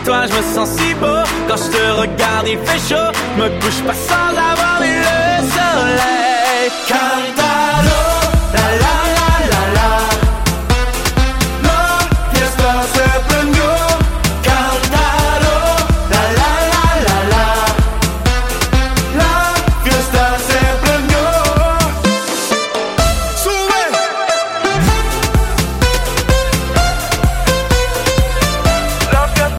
toi je me sens si beau. Quand je te regarde il fait chaud, me couche pas sans avoir vu le soleil.